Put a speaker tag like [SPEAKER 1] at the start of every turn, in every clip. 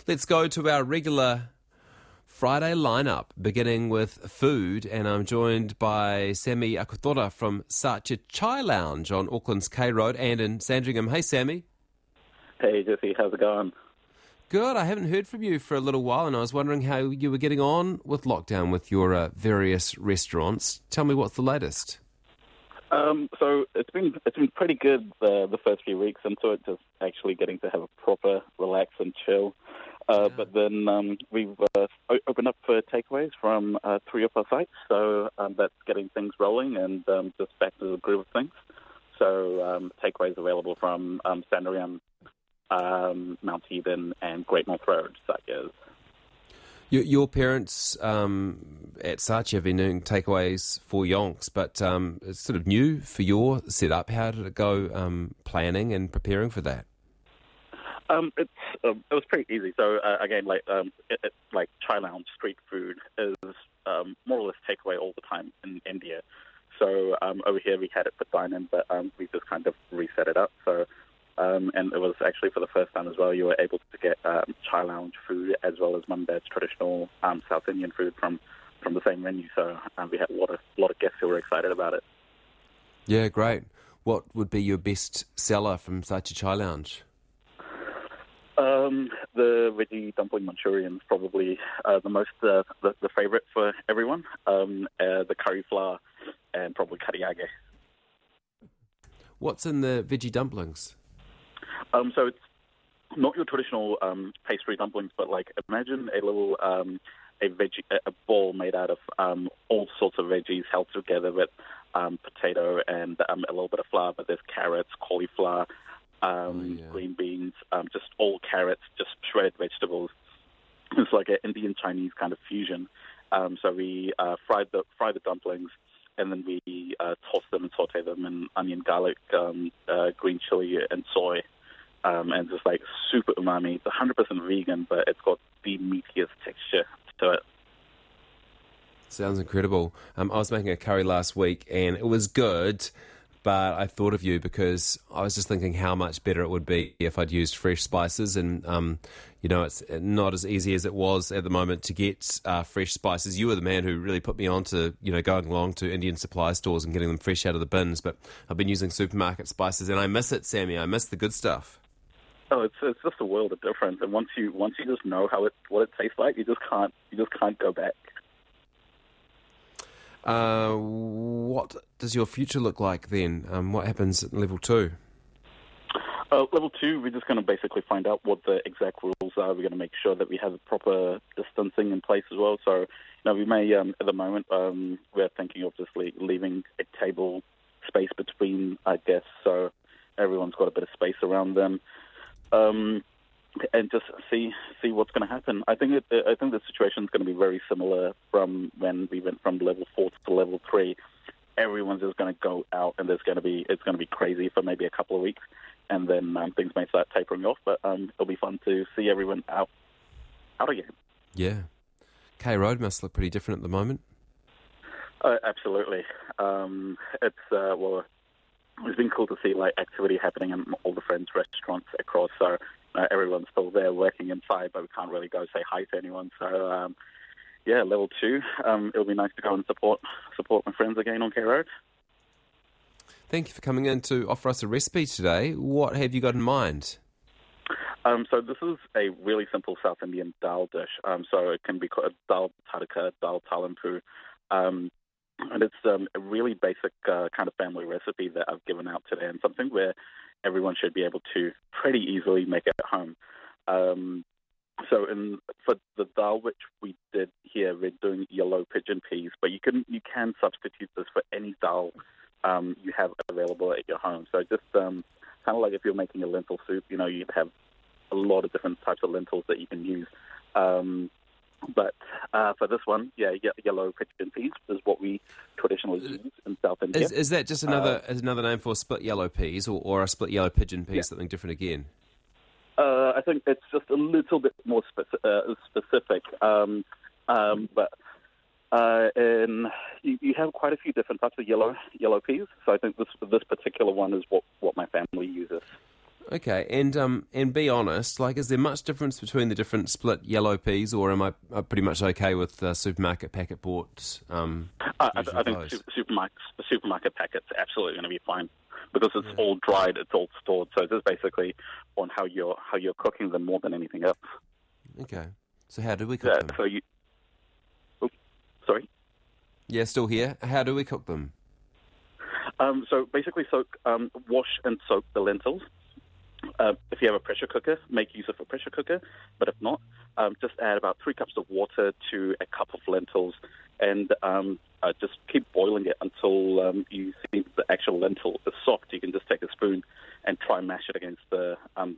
[SPEAKER 1] Let's go to our regular Friday lineup, beginning with food, and I'm joined by Sammy Akutora from Sacha Chai Lounge on Auckland's K Road and in Sandringham. Hey, Sammy.
[SPEAKER 2] Hey, Jesse, how's it going?
[SPEAKER 1] Good. I haven't heard from you for a little while, and I was wondering how you were getting on with lockdown with your various restaurants. Tell me what's the latest.
[SPEAKER 2] So it's been pretty good the first few weeks into it, just actually getting to have a proper relax and chill. But then we've opened up for takeaways from 3 of our sites, so that's getting things rolling and just back to the groove of things. So takeaways available from Sandringham, Mount Eden, and Great North Road, such as.
[SPEAKER 1] Your parents at Sacha have been doing takeaways for yonks, but it's sort of new for your setup. How did it go planning and preparing for that?
[SPEAKER 2] It was pretty easy. So again, like Chai Lounge street food is more or less takeaway all the time in India. So over here we had it for dine-in, but we just kind of reset it up. So and it was actually for the first time as well. You were able to get Chai Lounge food as well as Mum and Dad's traditional South Indian food from the same menu. So we had a lot of guests who were excited about it.
[SPEAKER 1] Yeah, great. What would be your best seller from Sacha Chai Lounge?
[SPEAKER 2] The veggie dumpling Manchurian is probably the most the favorite for everyone. The curry flour and probably kariage.
[SPEAKER 1] What's in the veggie dumplings?
[SPEAKER 2] So it's not your traditional pastry dumplings, but like imagine a little a ball made out of all sorts of veggies held together with potato and a little bit of flour. But there's carrots, cauliflower. Green beans, just all carrots, just shredded vegetables. It's like an Indian Chinese kind of fusion. So we fry the dumplings, and then we toss them and saute them in onion, garlic, green chili, and soy, and just like super umami. It's 100% vegan, but it's got the meatiest texture to it.
[SPEAKER 1] Sounds incredible. I was making a curry last week, and it was good. But I thought of you because I was just thinking how much better it would be if I'd used fresh spices. And, it's not as easy as it was at the moment to get fresh spices. You were the man who really put me on to, going along to Indian supply stores and getting them fresh out of the bins. But I've been using supermarket spices, and I miss it, Sammy. I miss the good stuff.
[SPEAKER 2] Oh, it's just a world of difference. And once you just know what it tastes like, you just can't go back.
[SPEAKER 1] What does your future look like then? What happens at level 2?
[SPEAKER 2] Level 2, we're just going to basically find out what the exact rules are. We're going to make sure that we have proper distancing in place as well. So, we may, at the moment, we're thinking of just leaving a table space between our guests so everyone's got a bit of space around them. And just see what's going to happen. I think the situation is going to be very similar from when we went from level 4 to level 3. Everyone's just going to go out, and it's going to be crazy for maybe a couple of weeks, and then things may start tapering off. But it'll be fun to see everyone out again.
[SPEAKER 1] Yeah, K Road must look pretty different at the moment.
[SPEAKER 2] Absolutely. It's been cool to see like activity happening in all the friends' restaurants across. So everyone's still there working inside, but we can't really go say hi to anyone. So level 2. It'll be nice to go and support my friends again on K Road.
[SPEAKER 1] Thank you for coming in to offer us a recipe today. What have you got in mind?
[SPEAKER 2] So this is a really simple South Indian dal dish. So it can be called dal tadka, dal talampu. And it's a really basic kind of family recipe that I've given out today, and something where everyone should be able to pretty easily make it at home. So for the dal which we did here, we're doing yellow pigeon peas, but you can substitute this for any dal you have available at your home. So just kind of like if you're making a lentil soup, you'd have a lot of different types of lentils that you can use. But for this one, yellow pigeon peas is what we traditionally use in South India.
[SPEAKER 1] Is that just another name for split yellow peas, or a split yellow pigeon pea, something different again?
[SPEAKER 2] I think it's just a little bit more specific. But you have quite a few different types of yellow peas. So I think this particular one is what my family uses.
[SPEAKER 1] Okay, and be honest, like, is there much difference between the different split yellow peas, or am I pretty much okay with supermarket packet bought?
[SPEAKER 2] I think the supermarket packets are absolutely going to be fine because it's all dried, it's all stored. So it's just basically on how you're cooking them more than anything else.
[SPEAKER 1] Okay, so how do we cook them?
[SPEAKER 2] So sorry.
[SPEAKER 1] Yeah, still here. How do we cook them?
[SPEAKER 2] So basically, wash and soak the lentils. If you have a pressure cooker, make use of a pressure cooker. But if not, just add about 3 cups of water to a cup of lentils, and just keep boiling it until you see the actual lentil is soft. You can just take a spoon and try and mash it against the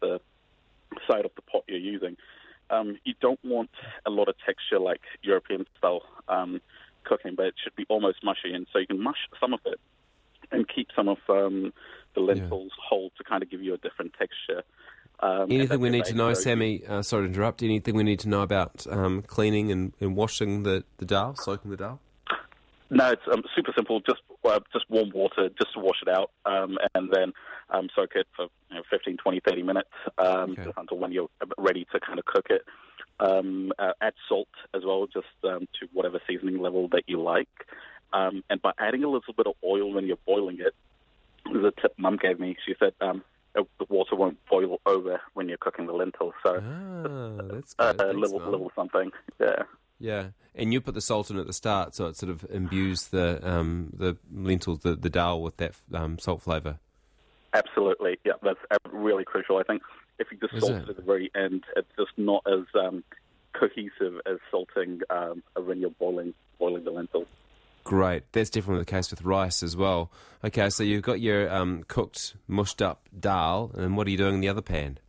[SPEAKER 2] side of the pot you're using. You don't want a lot of texture like European style cooking, but it should be almost mushy, and so you can mush some of it and keep some of the lentils whole to kind of give you a different texture.
[SPEAKER 1] Anything we need to know, Sammy? Sorry to interrupt. Anything we need to know about cleaning and washing the dal, soaking the dal?
[SPEAKER 2] No, it's super simple. Just warm water, just to wash it out, and then soak it for 15, 20, 30 minutes just until when you're ready to kind of cook it. Add salt as well, just to whatever seasoning level that you like. And by adding a little bit of oil when you're boiling it, this is a tip Mum gave me. She said the water won't boil over when you're cooking the lentils. So
[SPEAKER 1] that's good.
[SPEAKER 2] a little something. Yeah.
[SPEAKER 1] Yeah, and you put the salt in at the start, so it sort of imbues the lentils, the dal, with that salt flavour.
[SPEAKER 2] Absolutely, yeah, that's really crucial. I think if you just salt it at the very end, it's just not as cohesive as salting when you're boiling the lentils.
[SPEAKER 1] Great, that's definitely the case with rice as well. Okay, so you've got your cooked, mushed up dal, and what are you doing in the other pan?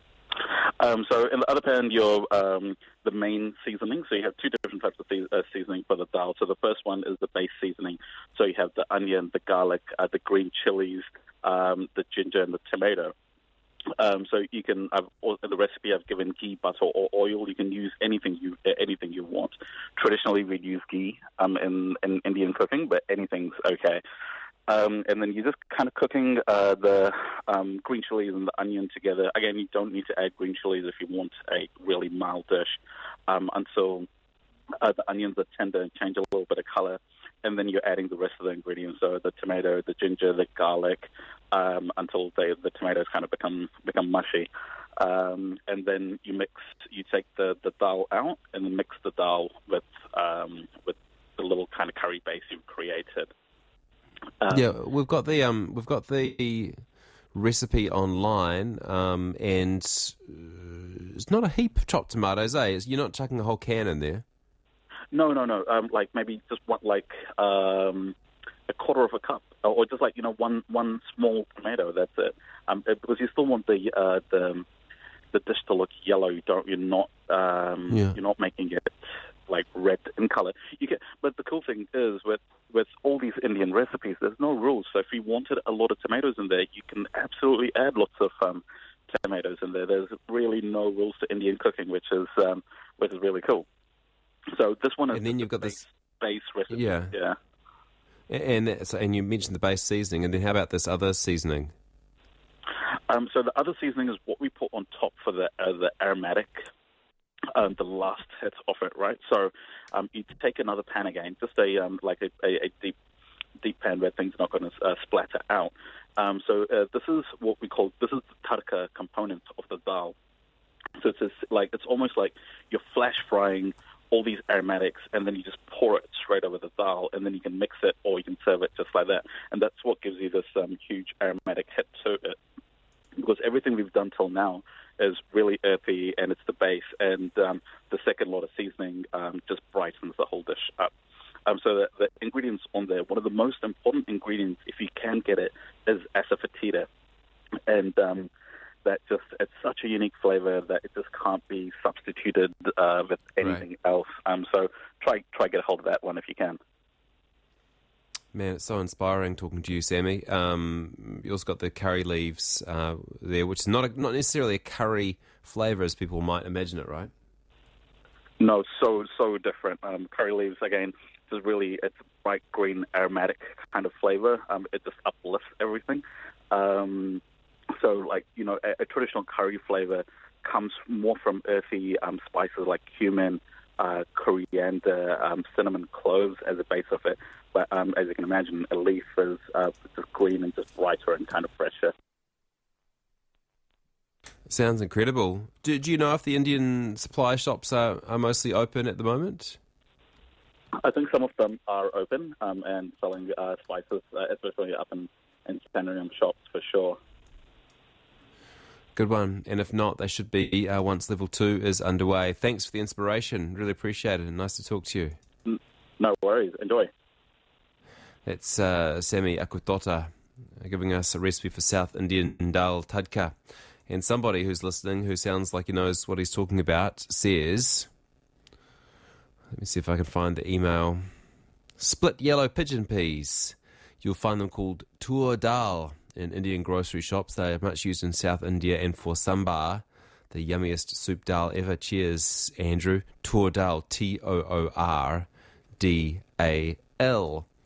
[SPEAKER 2] So in the other pan, you're the main seasoning. So you have 2 different types of seasoning for the dal. So the first one is the base seasoning. So you have the onion, the garlic, the green chilies, the ginger, and the tomato. So you can, in the recipe I've given ghee, butter, or oil. You can use anything you want. Traditionally, we'd use ghee in Indian cooking, but anything's okay. And then you're just kind of cooking the green chilies and the onion together. Again, you don't need to add green chilies if you want a really mild dish until the onions are tender and change a little bit of color. And then you're adding the rest of the ingredients, so the tomato, the ginger, the garlic, until the tomatoes kind of become mushy. And then you take the dal out and then mix the dal with the little kind of curry base you've created.
[SPEAKER 1] We've got the recipe online, and it's not a heap of chopped tomatoes, eh? You're not chucking a whole can in there.
[SPEAKER 2] No. Like maybe just a quarter of a cup, or just one small tomato. That's it. Because you still want the dish to look yellow. You're not making it like red in color. But the cool thing is with all these Indian recipes, there's no rules. So if you wanted a lot of tomatoes in there, you can absolutely add lots of tomatoes in there. There's really no rules to Indian cooking, which is really cool. So this one is,
[SPEAKER 1] and then you've got this
[SPEAKER 2] base recipe. Yeah.
[SPEAKER 1] And you mentioned the base seasoning, and then how about this other seasoning?
[SPEAKER 2] So the other seasoning is what we put on top for the aromatic. The last hit of it, right? So you take another pan again, just a deep pan where things are not going to splatter out. So this is the tadka component of the dal. So it's almost like you're flash frying all these aromatics, and then you just pour it straight over the dal, and then you can mix it or you can serve it just like that. And that's what gives you this huge aromatic hit to it. Because everything we've done till now is really earthy, and it's the base, and the second lot of seasoning just brightens the whole dish up. So the ingredients on there, one of the most important ingredients, if you can get it, is asafoetida. And it's such a unique flavor that it just can't be substituted with anything else. So try get a hold of that one if you can.
[SPEAKER 1] Man, it's so inspiring talking to you, Sammy. You also got the curry leaves there, which is not necessarily a curry flavour as people might imagine it, right?
[SPEAKER 2] No, so different. Curry leaves, again, it's a bright green aromatic kind of flavour. It just uplifts everything. So, like, a traditional curry flavor comes more from earthy spices like cumin, coriander, cinnamon, cloves as a base of it. But as you can imagine, a leaf is just green and just brighter and kind of fresher.
[SPEAKER 1] Sounds incredible. Do you know if the Indian supply shops are mostly open at the moment?
[SPEAKER 2] I think some of them are open and selling spices, especially up in Sanarium shops for sure.
[SPEAKER 1] Good one. And if not, they should be once Level 2 is underway. Thanks for the inspiration. Really appreciate it. Nice to talk to you.
[SPEAKER 2] No worries. Enjoy.
[SPEAKER 1] That's Sammy Akutota giving us a recipe for South Indian dal tadka. And somebody who's listening who sounds like he knows what he's talking about says, let me see if I can find the email, split yellow pigeon peas. You'll find them called tur dal in Indian grocery shops. They are much used in South India and for sambar, the yummiest soup dal ever. Cheers, Andrew. Tur dal, Toordal.